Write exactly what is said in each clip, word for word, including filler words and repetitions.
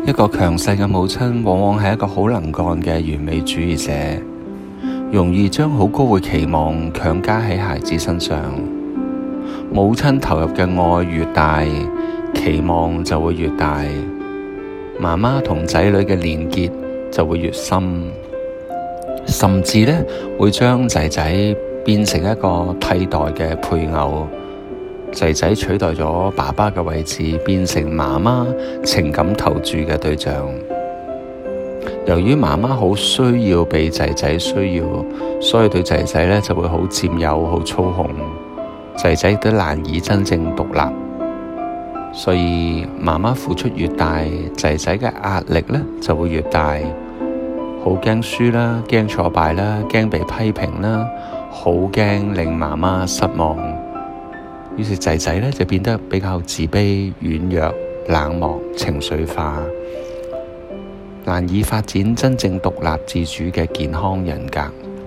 一個強勢嘅母親往往係一個好能幹嘅完美主義者，容易將好高嘅期望強加喺孩子身上。母親投入嘅愛越大，期望就會越大，媽媽同仔女嘅連結就會越深，甚至呢會將仔仔變成一個替代嘅配偶。仔仔取代咗爸爸嘅位置，變成媽媽情感投注嘅對象。由於媽媽好需要被仔仔需要，所以對仔仔呢就會好佔有、好操控，仔仔都難以真正獨立。所以媽媽付出越大，仔仔嘅壓力呢就會越大，好驚輸啦，驚挫敗啦，驚被批評啦，好驚令媽媽失望。於是仔仔咧就變得比較自卑、軟弱、冷漠、情緒化，難以發展真正獨立自主嘅健康人格。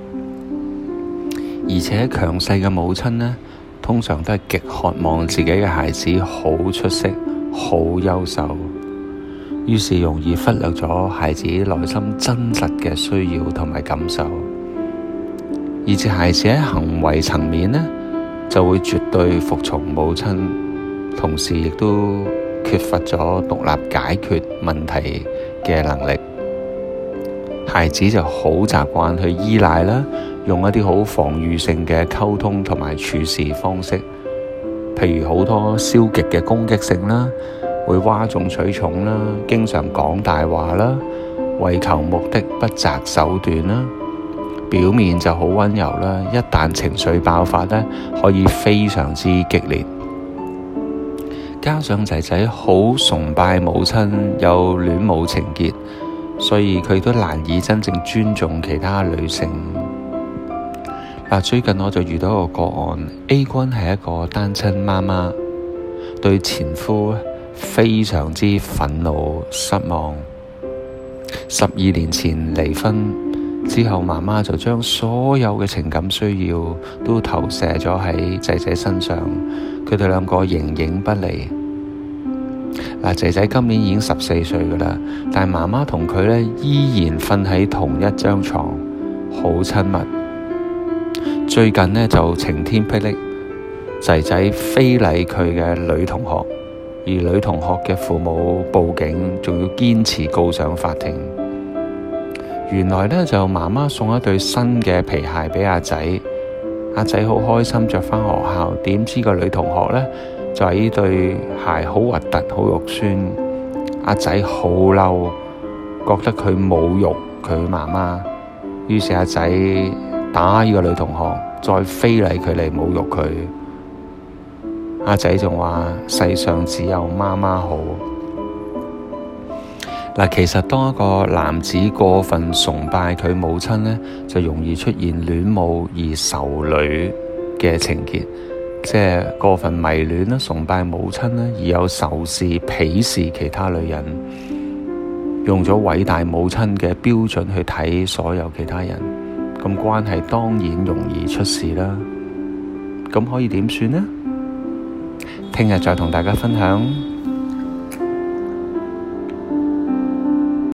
而且強勢嘅母親呢，通常都係極渴望自己嘅孩子好出色、好優秀，於是容易忽略咗孩子內心真實嘅需要同埋感受，以致孩子喺行為層面呢，就會絕對服從母親，同時亦都缺乏咗獨立解決問題嘅能力。孩子就好習慣去依賴啦，用一啲好防禦性嘅溝通同埋處事方式，譬如好多消極嘅攻擊性啦，會嘩眾取寵啦，經常講大話啦，為求目的不擇手段啦。表面就好溫柔啦，一旦情緒爆發呢，可以非常之激烈。加上仔仔好崇拜母親，有戀母情結，所以佢都難以真正尊重其他女性。嗱，最近我就遇到一個個案 ，A 君係一個單親媽媽，對前夫非常之憤怒失望，十二年前離婚。之後媽媽就將所有嘅情感需要都投射咗喺仔仔身上，佢哋兩個形影不離。嗱，仔仔今年已經十四歲噶啦，但係媽媽同佢咧依然瞓喺同一張床，好親密。最近呢，就晴天霹靂，仔仔非禮佢嘅女同學，而女同學嘅父母報警，仲要堅持告上法庭。原來呢，就媽媽送一對新嘅皮鞋俾阿仔，阿仔好開心着返學校，點知個女同學呢，就係呢對鞋好核突，好肉酸。阿仔好嬲，覺得佢侮辱佢媽媽，於是阿仔打呢個女同學，再非禮佢嚟侮辱佢。阿仔仲話世上只有媽媽好。嗱，其實當一個男子過分崇拜佢母親呢，就容易出現戀母而仇女嘅情結，即係過分迷戀啦，崇拜母親啦，而有仇視、鄙視其他女人，用咗偉大母親嘅標準去睇所有其他人，咁關係當然容易出事啦。咁可以點算呢？聽日再同大家分享。